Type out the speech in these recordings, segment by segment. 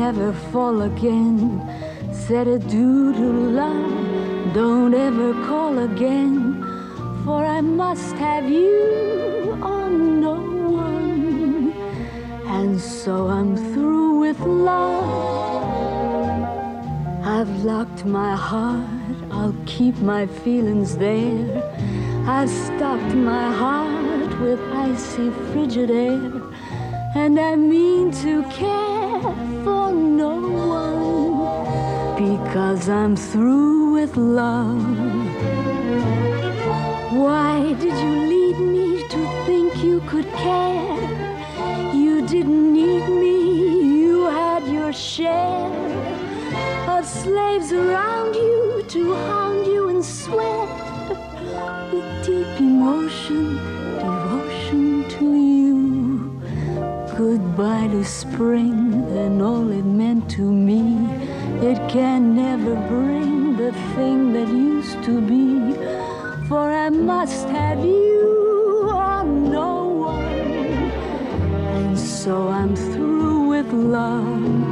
never fall again. Said adieu to love, don't ever call again, for I must have you or no one. And so I'm through with love. I've locked my heart, I'll keep my feelings there. I've stocked my heart with icy frigid air, and I mean to care for no one, because I'm through with love. Why did you lead me to think you could care? You didn't need me, you had your share of slaves around you to hound you and sweat with deep emotion, devotion to you. Goodbye to spring and all it meant to me. It can never bring the thing that used to be, for I must have you or no one. And so I'm through with love.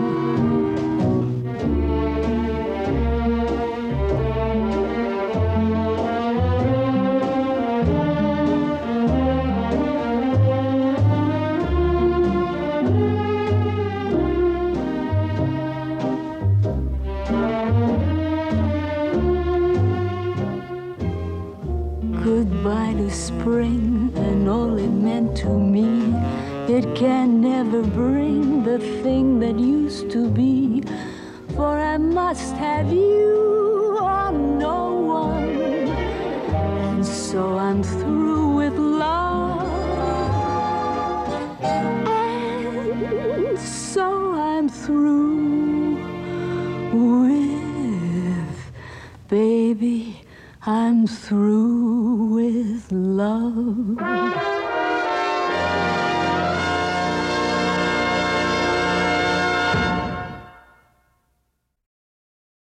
Goodbye to spring and all it meant to me. It can never bring the thing that used to be, for I must have you or no one. And so I'm through with love. And so I'm through with, baby, I'm through with love.